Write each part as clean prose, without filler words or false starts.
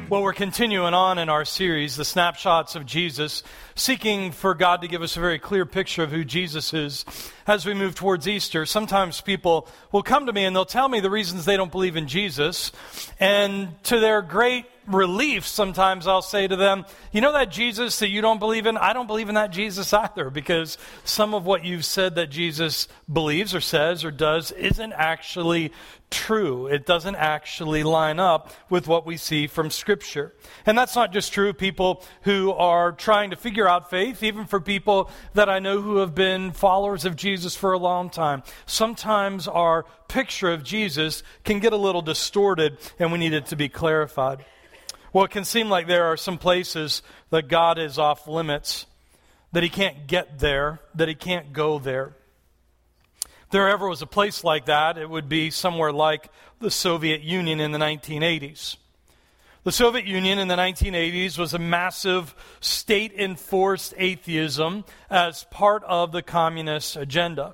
Well, we're continuing on in our series, The Snapshots of Jesus, seeking for God to give us a very clear picture of who Jesus is as we move towards Easter. Sometimes people will come to me and they'll tell me the reasons they don't believe in Jesus, and to their great relief, sometimes I'll say to them, you know that Jesus that you don't believe in? I don't believe in that Jesus either, because some of what you've said that Jesus believes or says or does isn't actually true. It doesn't actually line up with what we see from Scripture. And that's not just true of people who are trying to figure out faith, even for people that I know who have been followers of Jesus for a long time. Sometimes our picture of Jesus can get a little distorted, and we need it to be clarified. Well, it can seem like there are some places that God is off limits, that He can't get there, that He can't go there. If there ever was a place like that, it would be somewhere like the Soviet Union in the 1980s. The Soviet Union in the 1980s was a massive state-enforced atheism as part of the communist agenda.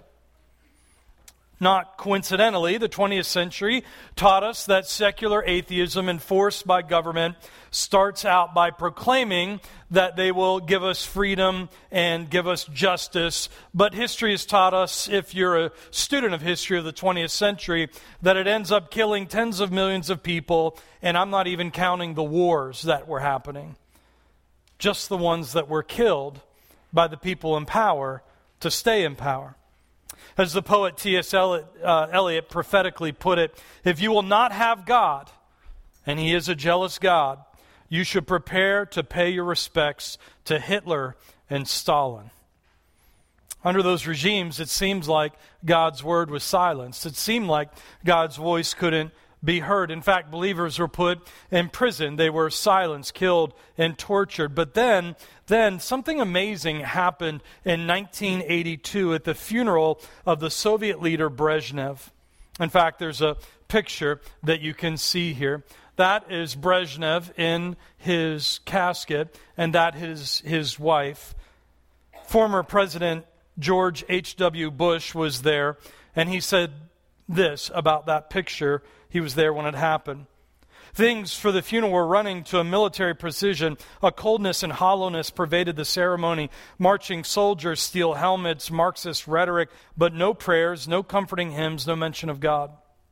Not coincidentally, the 20th century taught us that secular atheism enforced by government starts out by proclaiming that they will give us freedom and give us justice. But history has taught us, if you're a student of history of the 20th century, that it ends up killing tens of millions of people, and I'm not even counting the wars that were happening. Just the ones that were killed by the people in power to stay in power. As the poet T.S. Eliot prophetically put it, if you will not have God, and He is a jealous God, you should prepare to pay your respects to Hitler and Stalin. Under those regimes, it seems like God's word was silenced. It seemed like God's voice couldn't be heard. In fact, believers were put in prison. They were silenced, killed, and tortured. But then something amazing happened in 1982 at the funeral of the Soviet leader Brezhnev. In fact, there's a picture that you can see here. That is Brezhnev in his casket, and that is his wife. Former President George H.W. Bush was there, and he said this about that picture. He was there when it happened. Things for the funeral were running to a military precision. A coldness and hollowness pervaded the ceremony. Marching soldiers, steel helmets, Marxist rhetoric, but no prayers, no comforting hymns, no mention of God.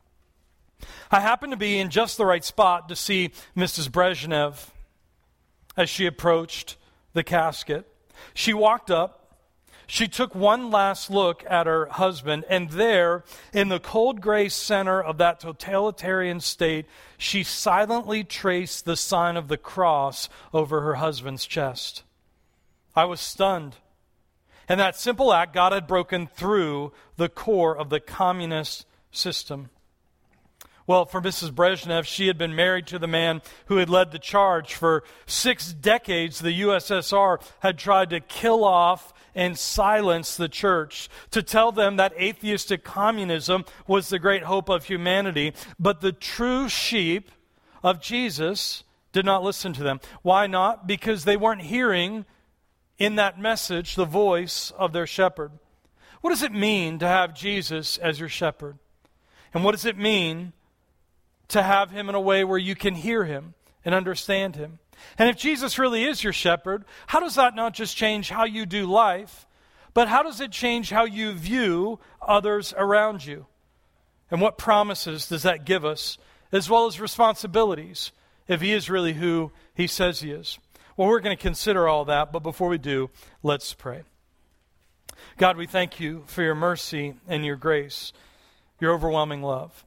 I happened to be in just the right spot to see Mrs. Brezhnev as she approached the casket. She walked up. She took one last look at her husband, and there, in the cold gray center of that totalitarian state, she silently traced the sign of the cross over her husband's chest. I was stunned. In that simple act, God had broken through the core of the communist system. Well, for Mrs. Brezhnev, she had been married to the man who had led the charge. For 6 decades, the USSR had tried to kill off and silence the church, to tell them that atheistic communism was the great hope of humanity. But the true sheep of Jesus did not listen to them. Why not? Because they weren't hearing in that message the voice of their shepherd. What does it mean to have Jesus as your shepherd? And what does it mean to have Him in a way where you can hear Him and understand Him? And if Jesus really is your shepherd, how does that not just change how you do life, but how does it change how you view others around you? And what promises does that give us, as well as responsibilities, if He is really who He says He is? Well, we're going to consider all that, but before we do, let's pray. God, we thank You for Your mercy and Your grace, Your overwhelming love.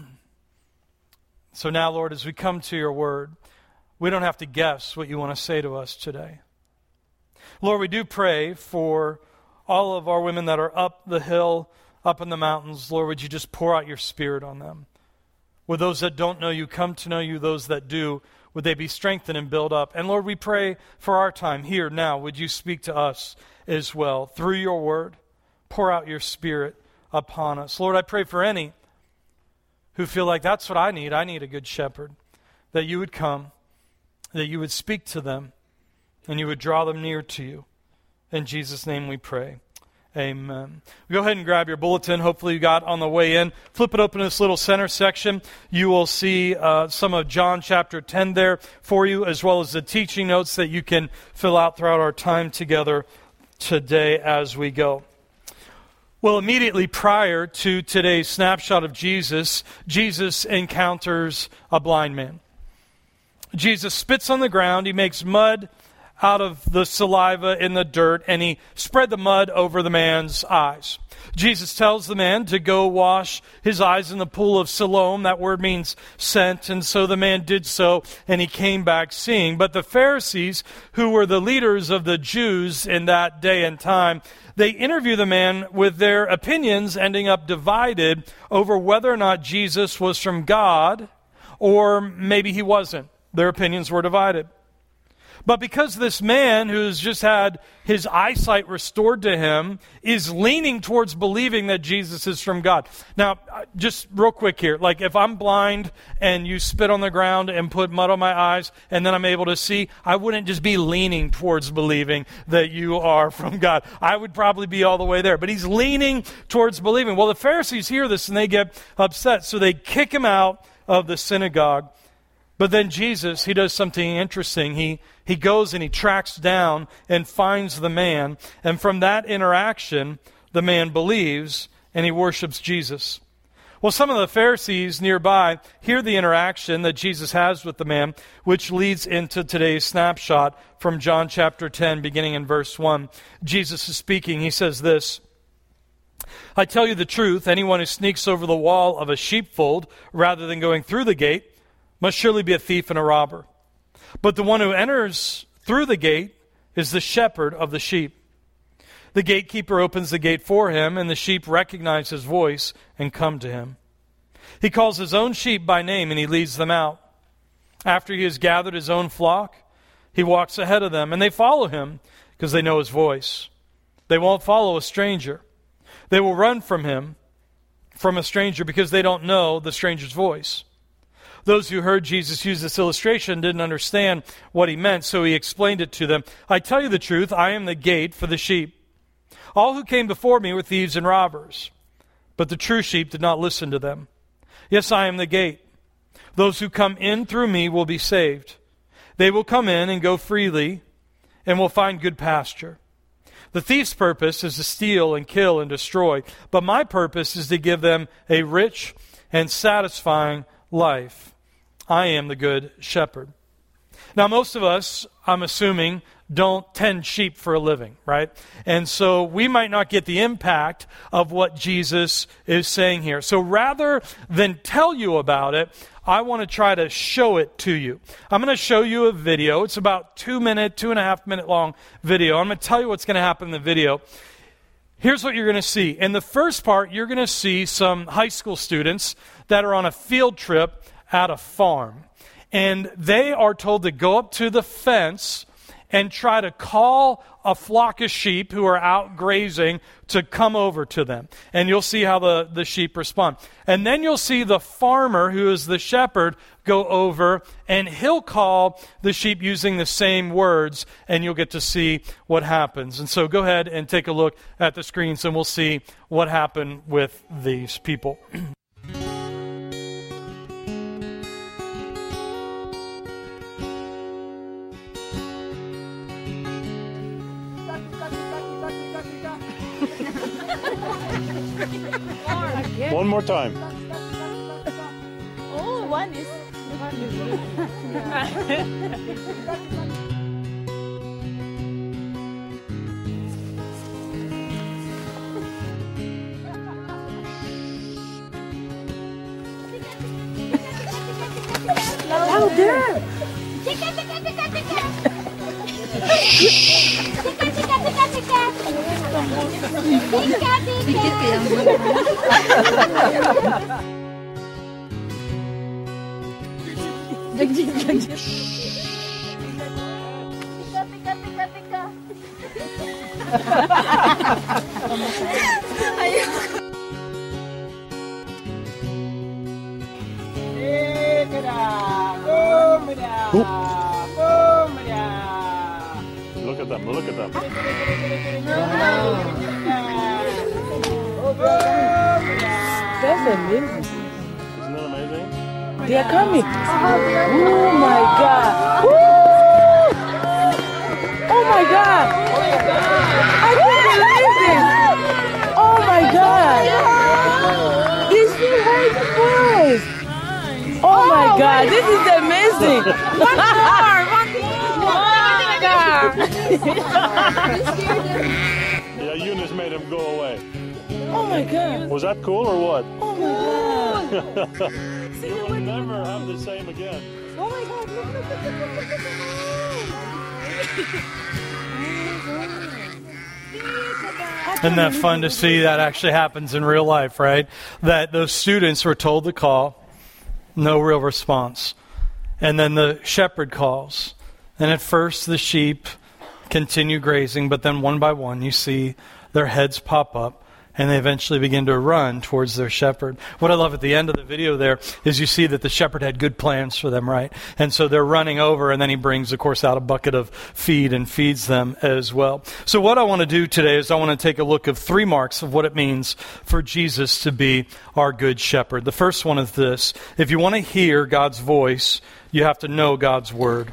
So now, Lord, as we come to Your word, we don't have to guess what You want to say to us today. Lord, we do pray for all of our women that are up the hill, up in the mountains. Lord, would You just pour out Your Spirit on them? Would those that don't know You come to know You? Those that do, would they be strengthened and built up? And Lord, we pray for our time here now. Would You speak to us as well through Your word? Pour out Your Spirit upon us. Lord, I pray for any who feel like that's what I need. I need a good shepherd. That You would come, that You would speak to them, and You would draw them near to You. In Jesus' name we pray. Amen. Go ahead and grab your bulletin. Hopefully you got on the way in. Flip it open to this little center section. You will see some of John chapter 10 there for you, as well as the teaching notes that you can fill out throughout our time together today as we go. Well, immediately prior to today's snapshot of Jesus, Jesus encounters a blind man. Jesus spits on the ground. He makes mud out of the saliva in the dirt, and he spread the mud over the man's eyes. Jesus tells the man to go wash his eyes in the pool of Siloam. That word means sent, and so the man did so, and he came back seeing. But the Pharisees, who were the leaders of the Jews in that day and time, they interview the man with their opinions ending up divided over whether or not Jesus was from God, or maybe he wasn't. Their opinions were divided. But because this man who's just had his eyesight restored to him is leaning towards believing that Jesus is from God. Now, just real quick here, like if I'm blind and you spit on the ground and put mud on my eyes and then I'm able to see, I wouldn't just be leaning towards believing that you are from God. I would probably be all the way there. But he's leaning towards believing. Well, the Pharisees hear this and they get upset, so they kick him out of the synagogue. But then Jesus, he does something interesting. He goes and he tracks down and finds the man. And from that interaction, the man believes and he worships Jesus. Well, some of the Pharisees nearby hear the interaction that Jesus has with the man, which leads into today's snapshot from John chapter 10, beginning in verse 1. Jesus is speaking. He says this, "I tell you the truth, anyone who sneaks over the wall of a sheepfold rather than going through the gate must surely be a thief and a robber. But the one who enters through the gate is the shepherd of the sheep. The gatekeeper opens the gate for him, and the sheep recognize his voice and come to him. He calls his own sheep by name, and he leads them out. After he has gathered his own flock, he walks ahead of them, and they follow him because they know his voice. They won't follow a stranger. They will run from him, from a stranger, because they don't know the stranger's voice." Those who heard Jesus use this illustration didn't understand what he meant, so he explained it to them. "I tell you the truth, I am the gate for the sheep. All who came before me were thieves and robbers, but the true sheep did not listen to them. Yes, I am the gate. Those who come in through me will be saved. They will come in and go freely and will find good pasture. The thief's purpose is to steal and kill and destroy, but my purpose is to give them a rich and satisfying life. I am the good shepherd." Now, most of us, I'm assuming, don't tend sheep for a living, right? And so we might not get the impact of what Jesus is saying here. So rather than tell you about it, I want to try to show it to you. I'm going to show you a video. It's about 2.5 minute long video. I'm going to tell you what's going to happen in the video. Here's what you're going to see. In the first part, you're going to see some high school students that are on a field trip at a farm. And they are told to go up to the fence and try to call a flock of sheep who are out grazing to come over to them. And you'll see how the sheep respond. And then you'll see the farmer, who is the shepherd, go over, and he'll call the sheep using the same words, and you'll get to see what happens. And so go ahead and take a look at the screens, and we'll see what happened with these people. One more time. Oh, one is. Louder! Tika, tika, tika, tika. Tika, tika, tika, tika. Tika, tika, tika. Look at them. them. Look at them. That's amazing. Isn't that amazing? They are coming. Oh my God. Woo! Oh my God. I can't believe this. Oh my God. Is she right surprised? Oh my God. This is amazing. One more. Yeah, Eunice made him go away. Oh my God. Was that cool or what? Oh my God. You will never have the same again. Oh my God. Isn't that fun to see that actually happens in real life, right? That those students were told to call, no real response. And then the shepherd calls. And at first the sheep continue grazing, but then one by one you see their heads pop up and they eventually begin to run towards their shepherd. What I love at the end of the video there is you see that the shepherd had good plans for them, right? And so they're running over, and then he brings, of course, out a bucket of feed and feeds them as well. So what I want to do today is I want to take a look of 3 marks of what it means for Jesus to be our good shepherd. The first one is this: if you want to hear God's voice, you have to know God's word.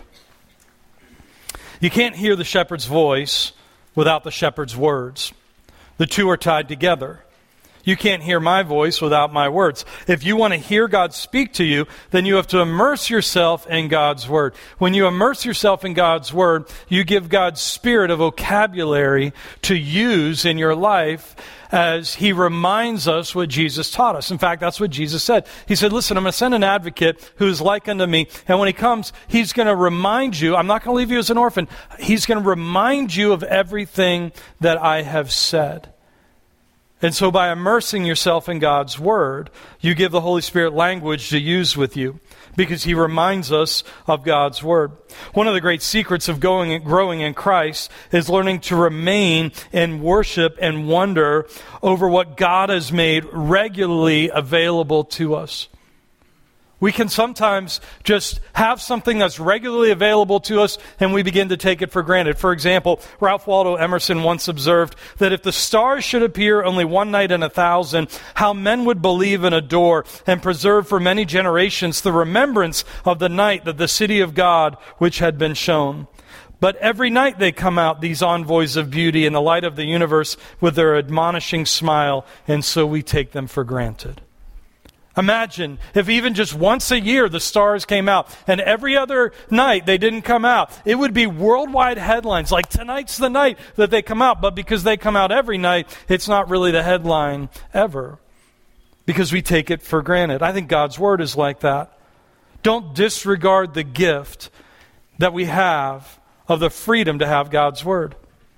You can't hear the shepherd's voice without the shepherd's words. The two are tied together. You can't hear my voice without my words. If you want to hear God speak to you, then you have to immerse yourself in God's word. When you immerse yourself in God's word, you give God's Spirit a vocabulary to use in your life as he reminds us what Jesus taught us. In fact, that's what Jesus said. He said, listen, I'm going to send an advocate who is like unto me. And when he comes, he's going to remind you. I'm not going to leave you as an orphan. He's going to remind you of everything that I have said. And so by immersing yourself in God's word, you give the Holy Spirit language to use with you, because he reminds us of God's word. One of the great secrets of growing in Christ is learning to remain in worship and wonder over what God has made regularly available to us. We can sometimes just have something that's regularly available to us and we begin to take it for granted. For example, Ralph Waldo Emerson once observed that if the stars should appear only one night in 1,000, how men would believe and adore and preserve for many generations the remembrance of the night that the city of God which had been shown. But every night they come out, these envoys of beauty in the light of the universe with their admonishing smile, and so we take them for granted. Imagine if even just once a year the stars came out and every other night they didn't come out. It would be worldwide headlines like tonight's the night that they come out. But because they come out every night, it's not really the headline ever, because we take it for granted. I think God's word is like that. Don't disregard the gift that we have of the freedom to have God's word.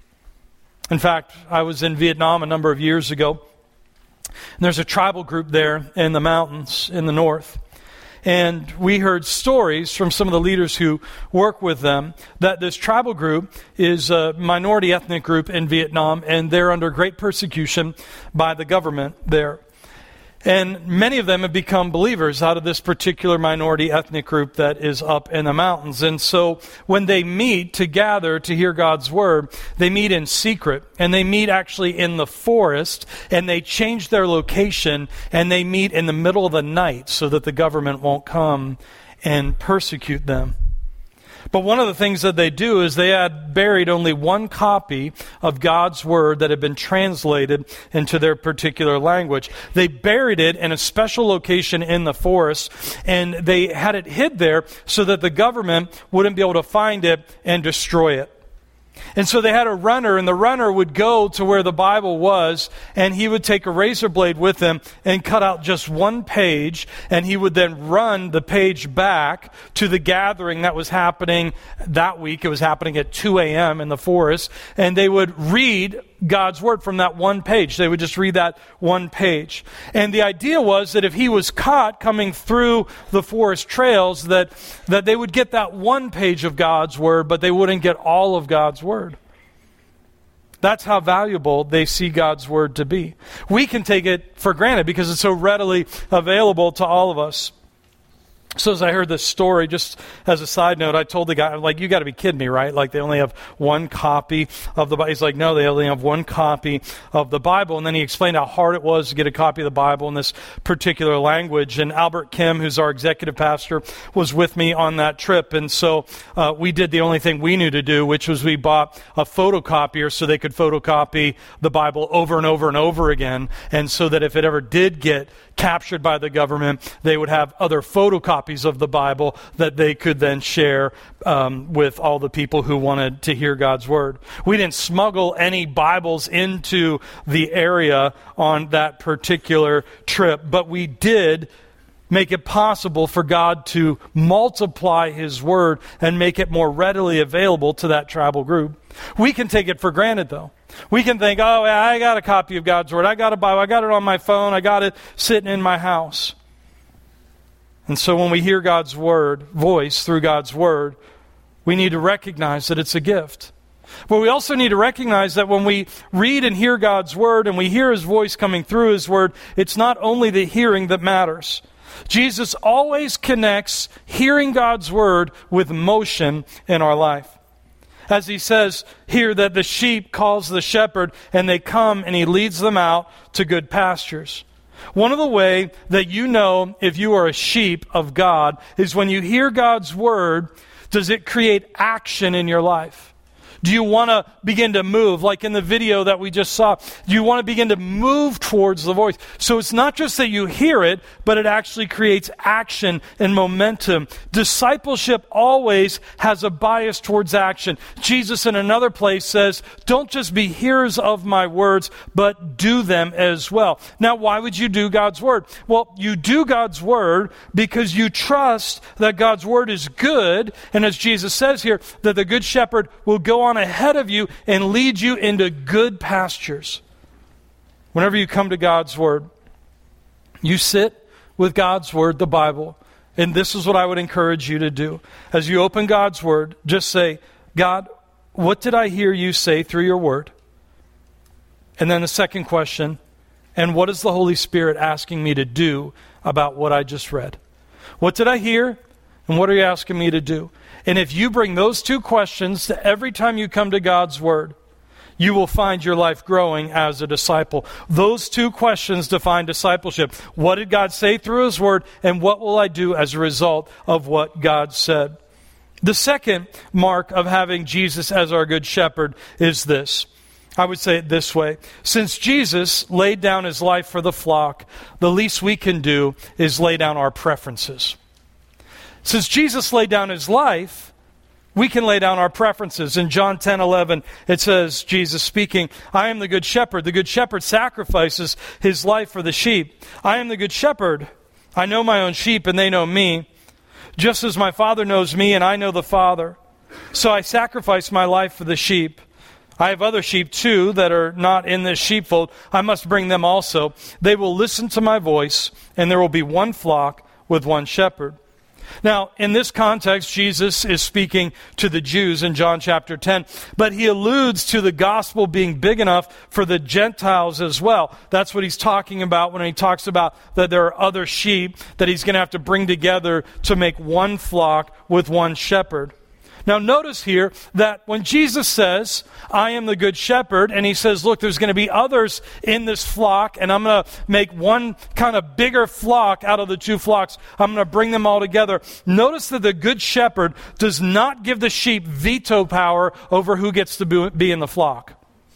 In fact, I was in Vietnam a number of years ago. And there's a tribal group there in the mountains in the north. And we heard stories from some of the leaders who work with them that this tribal group is a minority ethnic group in Vietnam, and they're under great persecution by the government there. And many of them have become believers out of this particular minority ethnic group that is up in the mountains. And so when they meet to gather to hear God's word, they meet in secret, and they meet actually in the forest, and they change their location, and they meet in the middle of the night so that the government won't come and persecute them. But one of the things that they do is they had buried only one copy of God's word that had been translated into their particular language. They buried it in a special location in the forest, and they had it hid there so that the government wouldn't be able to find it and destroy it. And so they had a runner, and the runner would go to where the Bible was, and he would take a razor blade with him and cut out just one page, and he would then run the page back to the gathering that was happening that week. It was happening at 2 a.m. in the forest, and they would read God's word from that one page. They would just read that one page. And the idea was that if he was caught coming through the forest trails, that they would get that one page of God's word, but they wouldn't get all of God's word. That's how valuable they see God's word to be. We can take it for granted because it's so readily available to all of us. So as I heard this story, just as a side note, I told the guy, like, you got to be kidding me, right? Like, they only have one copy of the Bible. He's like, no, they only have one copy of the Bible. And then he explained how hard it was to get a copy of the Bible in this particular language. And Albert Kim, who's our executive pastor, was with me on that trip. And so we did the only thing we knew to do, which was we bought a photocopier so they could photocopy the Bible over and over and over again. And so that if it ever did get captured by the government, they would have other photocopies of the Bible that they could then share with all the people who wanted to hear God's Word. We didn't smuggle any Bibles into the area on that particular trip, but we did make it possible for God to multiply His Word and make it more readily available to that tribal group. We can take it for granted, though. We can think, oh, yeah, I got a copy of God's Word. I got a Bible. I got it on my phone. I got it sitting in my house. And so when we hear God's Word, voice through God's Word, we need to recognize that it's a gift. But we also need to recognize that when we read and hear God's Word and we hear His voice coming through His Word, it's not only the hearing that matters. Jesus always connects hearing God's Word with motion in our life. As He says here that the sheep calls the shepherd and they come and He leads them out to good pastures. One of the ways that you know if you are a sheep of God is when you hear God's Word, does it create action in your life? Do you want to begin to move? Like in the video that we just saw, do you want to begin to move towards the voice? So it's not just that you hear it, but it actually creates action and momentum. Discipleship always has a bias towards action. Jesus in another place says, don't just be hearers of my words, but do them as well. Now, why would you do God's Word? Well, you do God's Word because you trust that God's Word is good. And as Jesus says here, that the Good Shepherd will go on ahead of you and lead you into good pastures. Whenever you come to God's Word, you sit with God's Word, the Bible, and this is what I would encourage you to do. As you open God's Word, just say, God, what did I hear you say through your Word? And then the second question, and what is the Holy Spirit asking me to do about what I just read? What did I hear? And what are you asking me to do? And if you bring those two questions to every time you come to God's Word, you will find your life growing as a disciple. Those two questions define discipleship. What did God say through His Word, and what will I do as a result of what God said? The second mark of having Jesus as our good shepherd is this. I would say it this way. Since Jesus laid down His life for the flock, the least we can do is lay down our preferences. Since Jesus laid down His life, we can lay down our preferences. In John 10:11, it says, Jesus speaking, I am the good shepherd. The good shepherd sacrifices his life for the sheep. I am the good shepherd. I know my own sheep and they know me. Just as my Father knows me and I know the Father. So I sacrifice my life for the sheep. I have other sheep too that are not in this sheepfold. I must bring them also. They will listen to my voice, and there will be one flock with one shepherd. Now, in this context, Jesus is speaking to the Jews in John chapter 10, but He alludes to the gospel being big enough for the Gentiles as well. That's what He's talking about when He talks about that there are other sheep that He's going to have to bring together to make one flock with one shepherd. Now notice here that when Jesus says, I am the good shepherd, and He says, look, there's going to be others in this flock, and I'm going to make one kind of bigger flock out of the two flocks. I'm going to bring them all together. Notice that the good shepherd does not give the sheep veto power over who gets to be in the flock.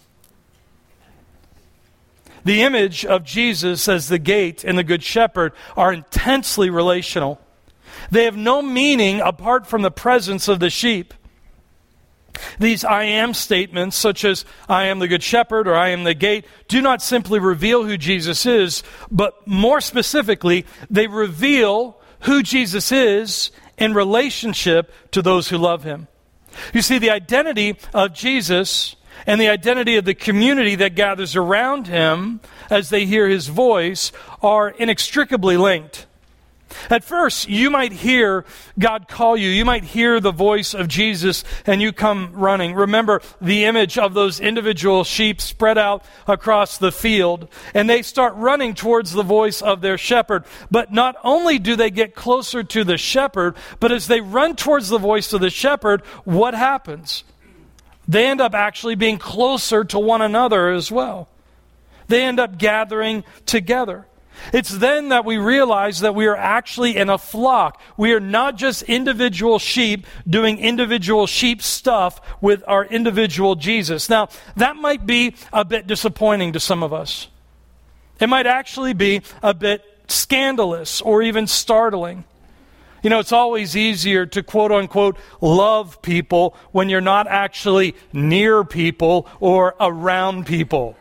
The image of Jesus as the gate and the good shepherd are intensely relational. They have no meaning apart from the presence of the sheep. These I am statements, such as I am the good shepherd or I am the gate, do not simply reveal who Jesus is, but more specifically, they reveal who Jesus is in relationship to those who love Him. You see, the identity of Jesus and the identity of the community that gathers around Him as they hear His voice are inextricably linked. At first, you might hear God call you. You might hear the voice of Jesus and you come running. Remember the image of those individual sheep spread out across the field, and they start running towards the voice of their shepherd. But not only do they get closer to the shepherd, but as they run towards the voice of the shepherd, what happens? They end up actually being closer to one another as well. They end up gathering together. It's then that we realize that we are actually in a flock. We are not just individual sheep doing individual sheep stuff with our individual Jesus. Now, that might be a bit disappointing to some of us. It might actually be a bit scandalous or even startling. You know, it's always easier to quote-unquote love people when you're not actually near people or around people.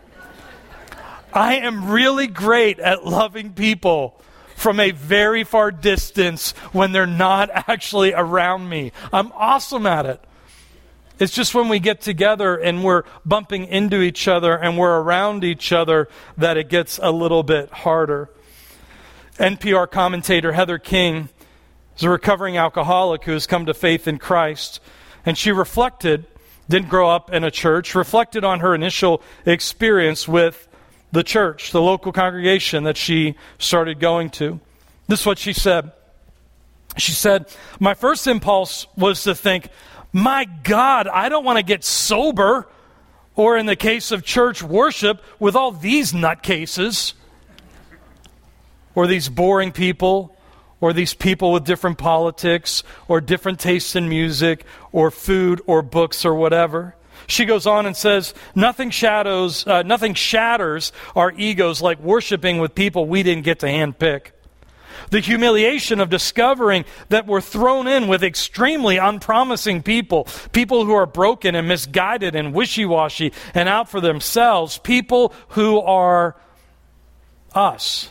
I am really great at loving people from a very far distance when they're not actually around me. I'm awesome at it. It's just when we get together and we're bumping into each other and we're around each other that it gets a little bit harder. NPR commentator Heather King is a recovering alcoholic who has come to faith in Christ. And she reflected, didn't grow up in a church, reflected on her initial experience with the church, the local congregation that she started going to. This is what she said. She said, my first impulse was to think, my God, I don't want to get sober, or in the case of church worship, with all these nutcases, or these boring people, or these people with different politics, or different tastes in music, or food, or books, or whatever. She goes on and says, nothing shatters our egos like worshiping with people we didn't get to handpick. The humiliation of discovering that we're thrown in with extremely unpromising people who are broken and misguided and wishy-washy and out for themselves, people who are us.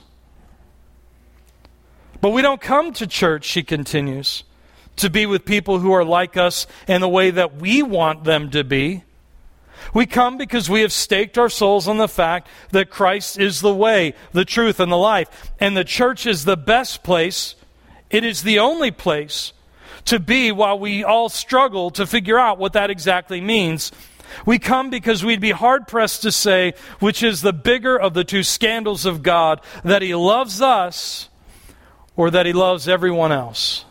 But we don't come to church, she continues, to be with people who are like us in the way that we want them to be. We come because we have staked our souls on the fact that Christ is the way, the truth, and the life. And the church is the best place. It is the only place to be while we all struggle to figure out what that exactly means. We come because we'd be hard-pressed to say which is the bigger of the two scandals of God, that He loves us or that He loves everyone else.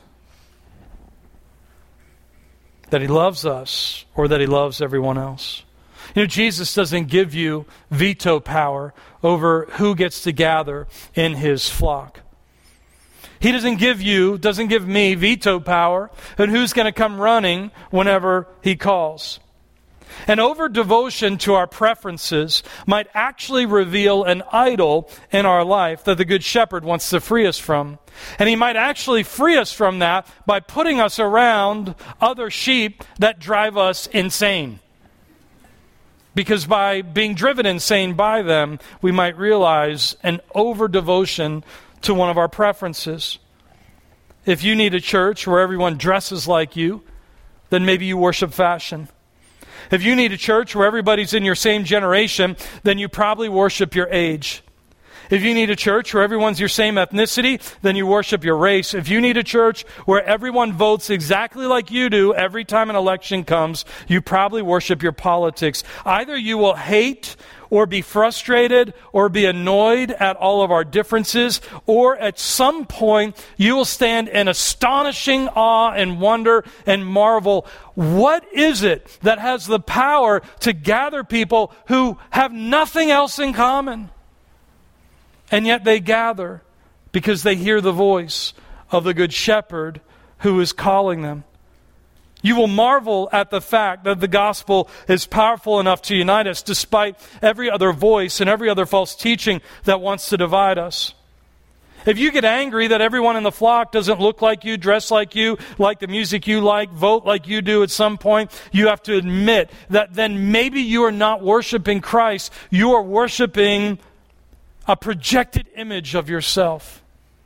That He loves us or that He loves everyone else. You know, Jesus doesn't give you veto power over who gets to gather in His flock. He doesn't give me veto power on who's going to come running whenever He calls. And over devotion to our preferences might actually reveal an idol in our life that the Good Shepherd wants to free us from. And He might actually free us from that by putting us around other sheep that drive us insane. Because by being driven insane by them, we might realize an over-devotion to one of our preferences. If you need a church where everyone dresses like you, then maybe you worship fashion. If you need a church where everybody's in your same generation, then you probably worship your age. If you need a church where everyone's your same ethnicity, then you worship your race. If you need a church where everyone votes exactly like you do every time an election comes, you probably worship your politics. Either you will hate or be frustrated or be annoyed at all of our differences, or at some point you will stand in astonishing awe and wonder and marvel. What is it that has the power to gather people who have nothing else in common? And yet they gather because they hear the voice of the Good Shepherd who is calling them. You will marvel at the fact that the gospel is powerful enough to unite us despite every other voice and every other false teaching that wants to divide us. If you get angry that everyone in the flock doesn't look like you, dress like you, like the music you like, vote like you do at some point, you have to admit that then maybe you are not worshiping Christ. You are worshiping a projected image of yourself.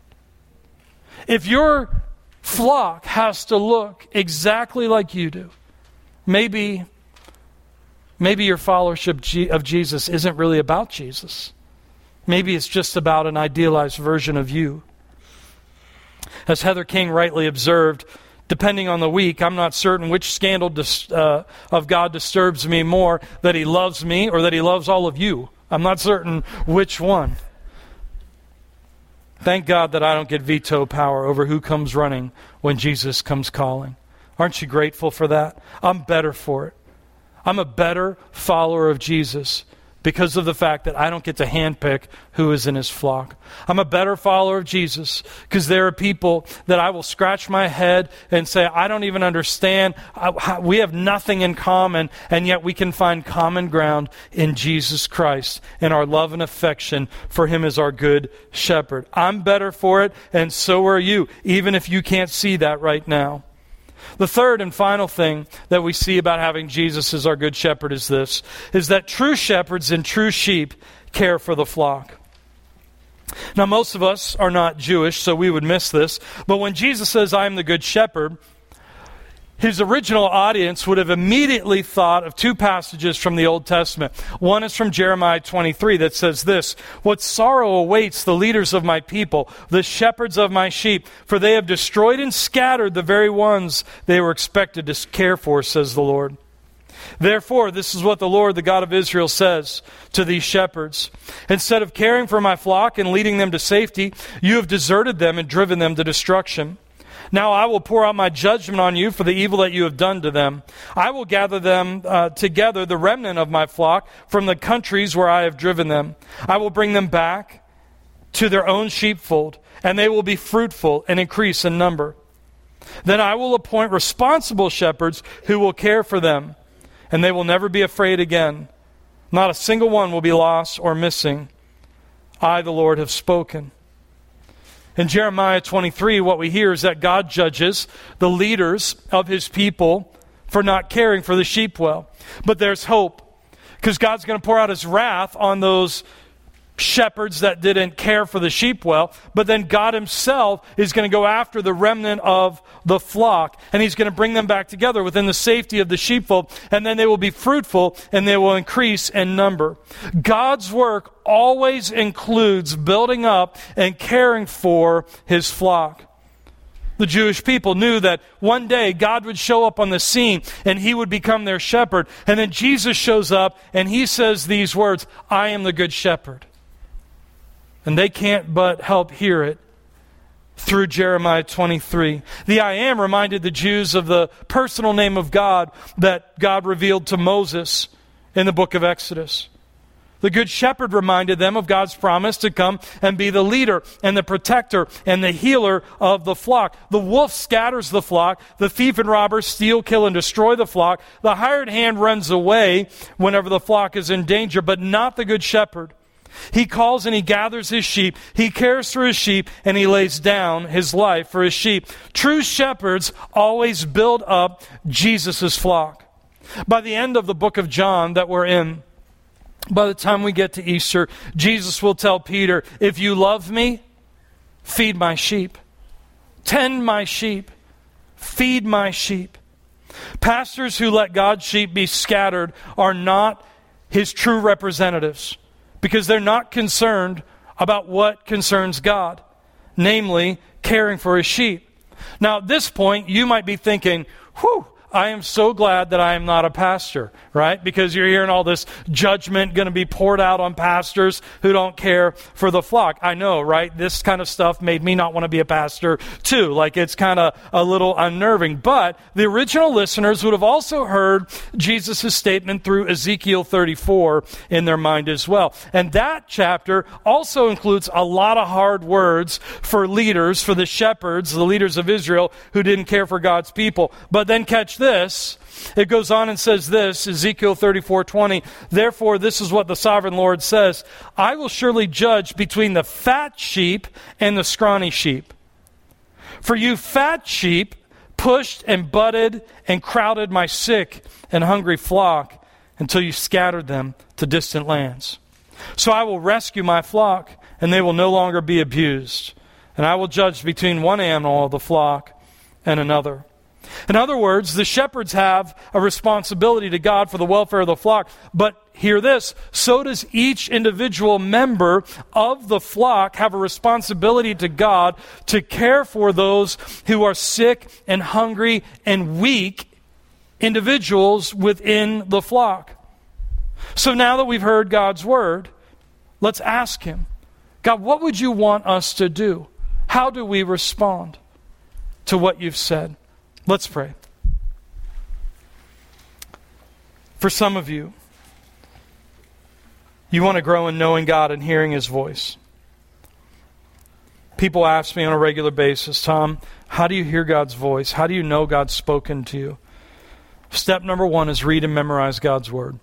If your flock has to look exactly like you do, maybe your followership of Jesus isn't really about Jesus. Maybe it's just about an idealized version of you. As Heather King rightly observed, depending on the week, I'm not certain which scandal of God disturbs me more, that he loves me or that he loves all of you. I'm not certain which one. Thank God that I don't get veto power over who comes running when Jesus comes calling. Aren't you grateful for that? I'm better for it. I'm a better follower of Jesus because of the fact that I don't get to handpick who is in his flock. I'm a better follower of Jesus because there are people that I will scratch my head and say, I don't even understand. We have nothing in common, and yet we can find common ground in Jesus Christ and our love and affection for him as our good shepherd. I'm better for it, and so are you, even if you can't see that right now. The third and final thing that we see about having Jesus as our good shepherd is this, is that true shepherds and true sheep care for the flock. Now, most of us are not Jewish, so we would miss this, but when Jesus says, I am the good shepherd, his original audience would have immediately thought of two passages from the Old Testament. One is from Jeremiah 23 that says this, what sorrow awaits the leaders of my people, the shepherds of my sheep, for they have destroyed and scattered the very ones they were expected to care for, says the Lord. Therefore, this is what the Lord, the God of Israel, says to these shepherds. Instead of caring for my flock and leading them to safety, you have deserted them and driven them to destruction. Now I will pour out my judgment on you for the evil that you have done to them. I will gather them together, the remnant of my flock, from the countries where I have driven them. I will bring them back to their own sheepfold, and they will be fruitful and increase in number. Then I will appoint responsible shepherds who will care for them, and they will never be afraid again. Not a single one will be lost or missing. I, the Lord, have spoken. In Jeremiah 23, what we hear is that God judges the leaders of his people for not caring for the sheep well. But there's hope, because God's going to pour out his wrath on those shepherds that didn't care for the sheep well, but then God himself is going to go after the remnant of the flock, and he's going to bring them back together within the safety of the sheepfold, and then they will be fruitful and they will increase in number. God's work always includes building up and caring for his flock. The Jewish people knew that one day God would show up on the scene and he would become their shepherd, and then Jesus shows up and he says these words, I am the good shepherd. And they can't but help hear it through Jeremiah 23. The I Am reminded the Jews of the personal name of God that God revealed to Moses in the book of Exodus. The Good Shepherd reminded them of God's promise to come and be the leader and the protector and the healer of the flock. The wolf scatters the flock. The thief and robber steal, kill, and destroy the flock. The hired hand runs away whenever the flock is in danger, but not the Good Shepherd. He calls and he gathers his sheep. He cares for his sheep, and he lays down his life for his sheep. True shepherds always build up Jesus' flock. By the end of the book of John that we're in, by the time we get to Easter, Jesus will tell Peter, if you love me, feed my sheep. Tend my sheep. Feed my sheep. Pastors who let God's sheep be scattered are not his true representatives, because they're not concerned about what concerns God, namely caring for his sheep. Now, at this point, you might be thinking, whew, I am so glad that I am not a pastor, right? Because you're hearing all this judgment going to be poured out on pastors who don't care for the flock. I know, right? This kind of stuff made me not want to be a pastor too. Like, it's kind of a little unnerving. But the original listeners would have also heard Jesus' statement through Ezekiel 34 in their mind as well. And that chapter also includes a lot of hard words for leaders, for the shepherds, the leaders of Israel who didn't care for God's people. But then catch this. It goes on and says this, Ezekiel 34:20, therefore this is what the sovereign Lord says, I will surely judge between the fat sheep and the scrawny sheep. For you fat sheep pushed and butted and crowded my sick and hungry flock until you scattered them to distant lands. So I will rescue my flock, and they will no longer be abused. And I will judge between one animal of the flock and another. In other words, the shepherds have a responsibility to God for the welfare of the flock, but hear this, so does each individual member of the flock have a responsibility to God to care for those who are sick and hungry and weak individuals within the flock. So now that we've heard God's word, let's ask him, God, what would you want us to do? How do we respond to what you've said? Let's pray. For some of you, you want to grow in knowing God and hearing his voice. People ask me on a regular basis, Tom, how do you hear God's voice? How do you know God's spoken to you? Step number 1 is read and memorize God's word.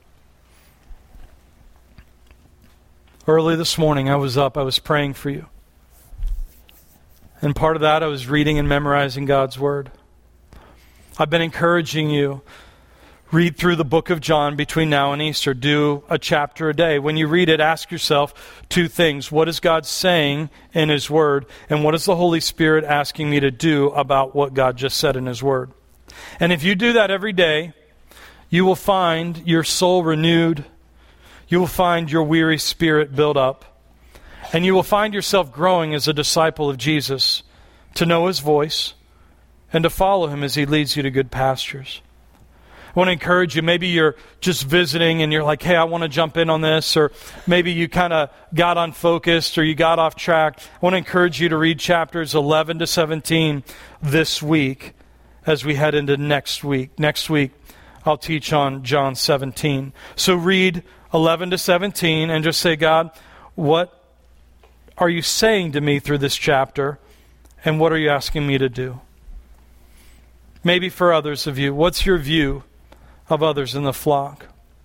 Early this morning, I was praying for you. And part of that, I was reading and memorizing God's word. I've been encouraging you, read through the book of John between now and Easter. Do a chapter a day. When you read it, ask yourself 2 things. What is God saying in his word? And what is the Holy Spirit asking me to do about what God just said in his word? And if you do that every day, you will find your soul renewed. You will find your weary spirit build up. And you will find yourself growing as a disciple of Jesus, to know his voice and to follow him as he leads you to good pastures. I want to encourage you. Maybe you're just visiting and you're like, hey, I want to jump in on this. Or maybe you kind of got unfocused or you got off track. I want to encourage you to read chapters 11 to 17 this week as we head into next week. Next week, I'll teach on John 17. So read 11 to 17 and just say, God, what are you saying to me through this chapter? And what are you asking me to do? Maybe for others of you, what's your view of others in the flock?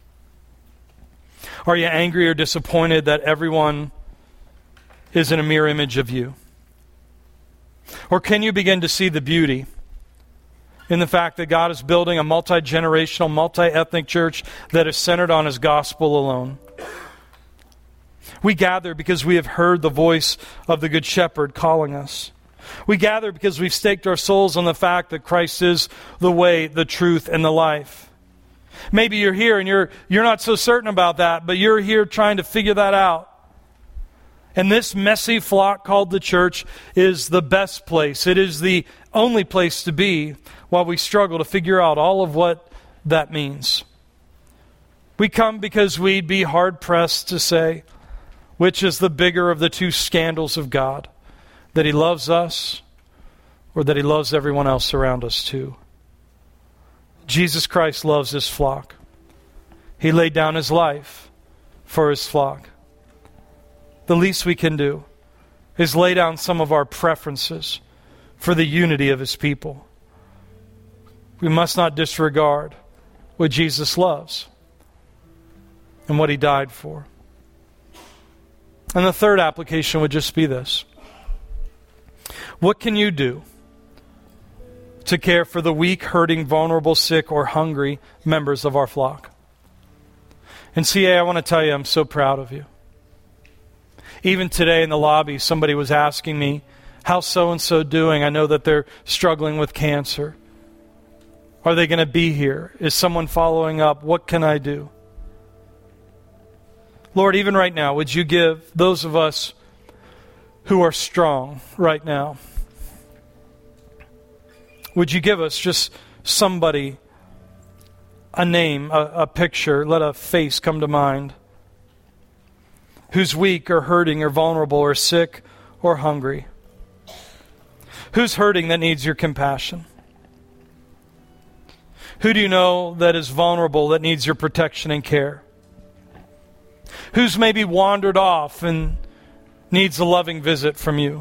Are you angry or disappointed that everyone is in a mirror image of you? Or can you begin to see the beauty in the fact that God is building a multi-generational, multi-ethnic church that is centered on his gospel alone? We gather because we have heard the voice of the Good Shepherd calling us. We gather because we've staked our souls on the fact that Christ is the way, the truth, and the life. Maybe you're here and you're not so certain about that, but you're here trying to figure that out. And this messy flock called the church is the best place. It is the only place to be while we struggle to figure out all of what that means. We come because we'd be hard-pressed to say which is the bigger of the 2 scandals of God, that he loves us or that he loves everyone else around us too. Jesus Christ loves his flock. He laid down his life for his flock. The least we can do is lay down some of our preferences for the unity of his people. We must not disregard what Jesus loves and what he died for. And the third application would just be this. What can you do to care for the weak, hurting, vulnerable, sick, or hungry members of our flock? And CA, I want to tell you, I'm so proud of you. Even today in the lobby, somebody was asking me, how's so-and-so doing? I know that they're struggling with cancer. Are they going to be here? Is someone following up? What can I do? Lord, even right now, would you give those of us who are strong right now, would you give us just somebody, a name, a picture, let a face come to mind, who's weak or hurting or vulnerable or sick or hungry? Who's hurting that needs your compassion? Who do you know that is vulnerable that needs your protection and care? Who's maybe wandered off and needs a loving visit from you?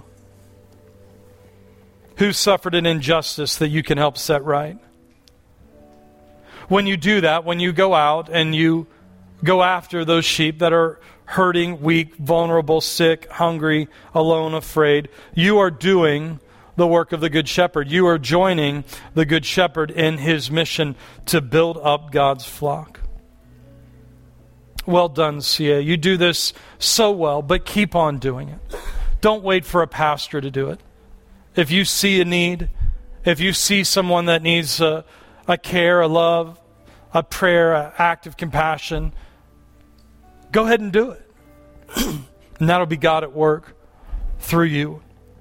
Who's suffered an injustice that you can help set right? When you do that, when you go out and you go after those sheep that are hurting, weak, vulnerable, sick, hungry, alone, afraid, you are doing the work of the Good Shepherd. You are joining the Good Shepherd in his mission to build up God's flock. Well done, CA. You do this so well, but keep on doing it. Don't wait for a pastor to do it. If you see a need, if you see someone that needs a care, a love, a prayer, an act of compassion, Go ahead and do it. And that'll be God at work through you.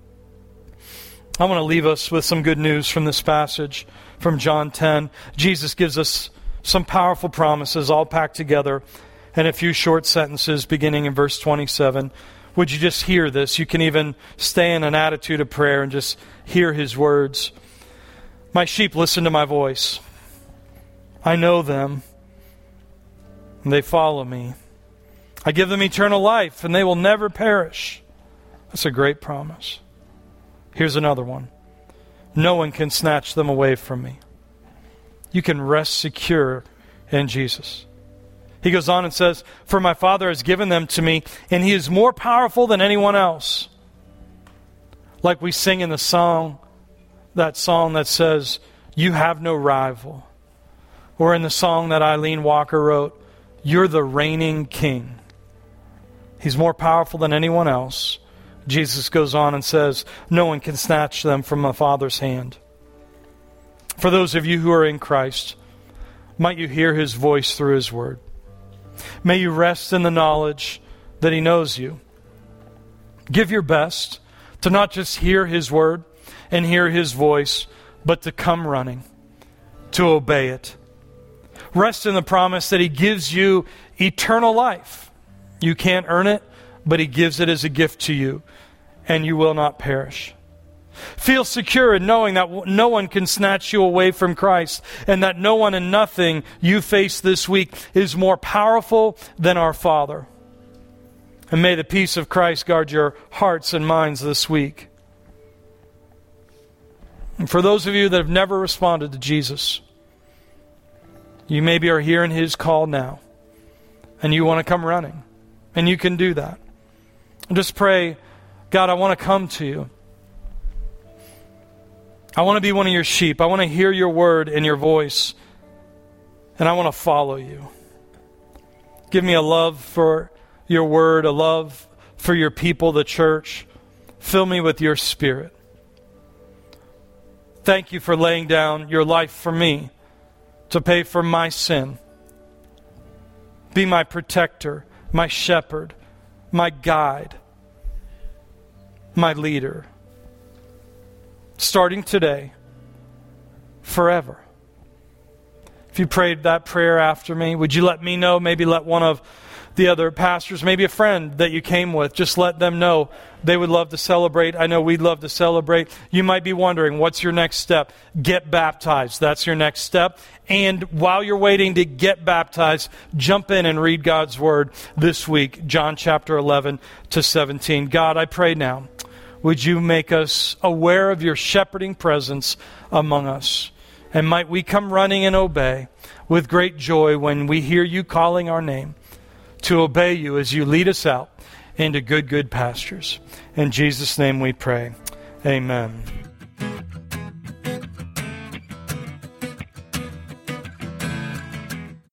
I want to leave us with some good news from this passage from John 10. Jesus gives us some powerful promises all packed together in a few short sentences beginning in verse 27. Would you just hear this? You can even stay in an attitude of prayer and just hear his words. My sheep listen to my voice. I know them, and they follow me. I give them eternal life, and they will never perish. That's a great promise. Here's another one. No one can snatch them away from me. You can rest secure in Jesus. He goes on and says, for my Father has given them to me, and he is more powerful than anyone else. Like we sing in the song, that song that says, you have no rival. Or in the song that Eileen Walker wrote, you're the reigning king. He's more powerful than anyone else. Jesus goes on and says, no one can snatch them from the Father's hand. For those of you who are in Christ, might you hear his voice through his word. May you rest in the knowledge that he knows you. Give your best to not just hear his word and hear his voice, but to come running, to obey it. Rest in the promise that he gives you eternal life. You can't earn it, but he gives it as a gift to you, and you will not perish. Feel secure in knowing that no one can snatch you away from Christ, and that no one and nothing you face this week is more powerful than our Father. And may the peace of Christ guard your hearts and minds this week. And for those of you that have never responded to Jesus, you maybe are hearing his call now, and you want to come running, and you can do that. And just pray, God, I want to come to you. I want to be one of your sheep. I want to hear your word and your voice, and I want to follow you. Give me a love for your word, a love for your people, the church. Fill me with your spirit. Thank you for laying down your life for me to pay for my sin. Be my protector, my shepherd, my guide, my leader. Starting today, forever. If you prayed that prayer after me, would you let me know? Maybe let one of the other pastors, maybe a friend that you came with, just let them know. They would love to celebrate. I know we'd love to celebrate. You might be wondering, what's your next step? Get baptized. That's your next step. And while you're waiting to get baptized, jump in and read God's word this week, John chapter 11 to 17. God, I pray now, would you make us aware of your shepherding presence among us? And might we come running and obey with great joy when we hear you calling our name, to obey you as you lead us out into good pastures. In Jesus' name we pray. Amen.